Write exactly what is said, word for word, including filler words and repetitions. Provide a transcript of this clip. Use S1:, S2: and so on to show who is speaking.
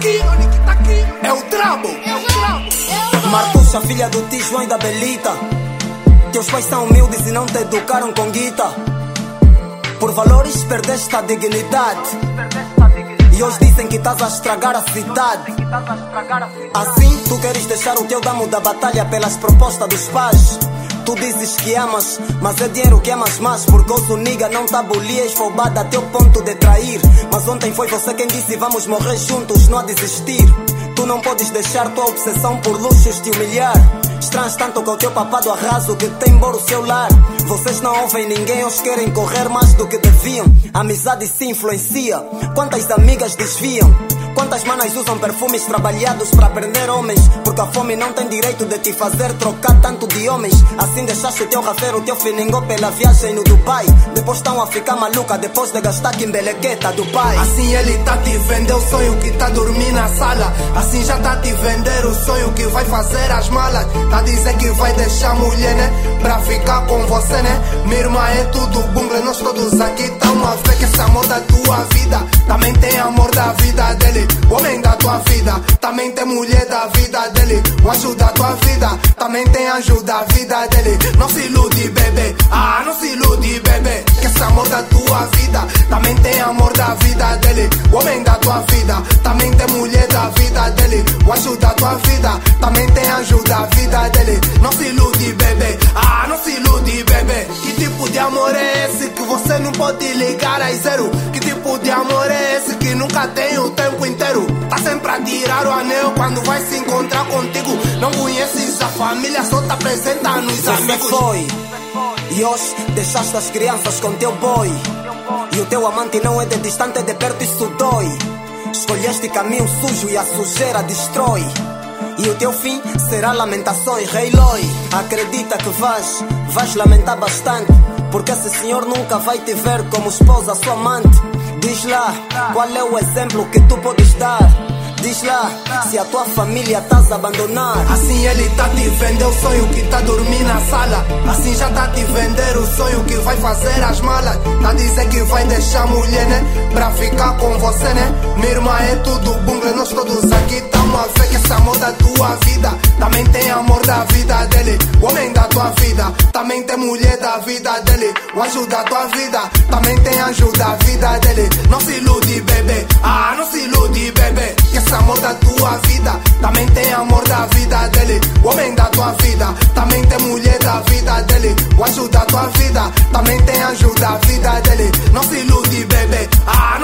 S1: aqui, é o Trabo. É o Trabo.
S2: Martuxa, filha do tio João e da Belita. Teus pais são humildes e não te educaram com guita. Por valores perdeste a dignidade. E hoje dizem que estás a estragar a cidade. Assim tu queres deixar o teu damo da batalha pelas propostas dos pais. Tu dizes que amas, mas é dinheiro que amas mais. Porque hoje o nigga não tá bolias roubada até o ponto de trair. Mas ontem foi você quem disse vamos morrer juntos, não há desistir. Tu não podes deixar tua obsessão por luxos te humilhar. Estranhas tanto com o teu papado arraso que tem embora o seu lar. Vocês não ouvem ninguém, eles querem correr mais do que deviam. A amizade se influencia, quantas amigas desviam. Quantas manas usam perfumes trabalhados para prender homens. Porque a fome não tem direito de te fazer trocar tanto de homens. Assim deixaste o teu rafer, o teu finingô pela viagem no Dubai. Depois estão a ficar maluca depois de gastar quimbelequeta do pai.
S1: Assim ele tá te vender o sonho que tá dormindo na sala. Assim já tá te vender o sonho que vai fazer as malas. Tá dizer que vai deixar mulher, né? Pra ficar com você, né? Minha irmã é tudo bungle, nós todos aqui tamo a ver que esse amor da tua vida também tem amor da vida dele. O homem da tua vida também tem mulher da vida dele. O anjo da tua vida também tem anjo da vida dele. Não se ilude, bebê, ah, não se ilude, bebê. Que esse amor da tua vida também tem amor da vida dele. O homem da tua vida também tem mulher da vida dele. O anjo da tua vida também tem anjo da vida dele. Não se ilude, bebê, ah, não se ilude, bebê. Que tipo de amor é esse que você não pode ligar a zero? Que tipo de amor é esse que nunca tem o tempo inteiro? Tá sempre a tirar o anel quando vai se encontrar contigo. Não conheces a família, só te apresenta nos amigos.
S2: Você foi e hoje deixaste as crianças com teu boy. E o teu amante não é de distante, é de perto, isso dói. Escolheste caminho sujo e a sujeira destrói. E o teu fim será lamentações, Rei Loi. Acredita que vais, vais lamentar bastante. Porque esse senhor nunca vai te ver como esposa, sua amante. Diz lá, qual é o exemplo que tu podes dar? Diz lá, se a tua família estás a abandonar.
S1: Assim ele tá te vender o sonho que tá dormindo na sala. Assim já tá te vender o sonho que vai fazer as malas. Tá dizer que vai deixar mulher, né? Pra ficar com você, né? Minha irmã é tudo bungle, nós todos aqui tamo a ver que esse amor da tua vida também tem amor da vida dele. O homem da tua vida também tem mulher da vida dele. O anjo da tua vida também tem anjo da vida dele. Não se ilude, bebê, ah, não se ilude, bebê. Que esse amor da tua vida também tem amor da vida dele. O homem da tua vida também tem mulher da vida dele. O anjo da tua vida também tem anjo da vida dele. Não se ilude, bebê, ah,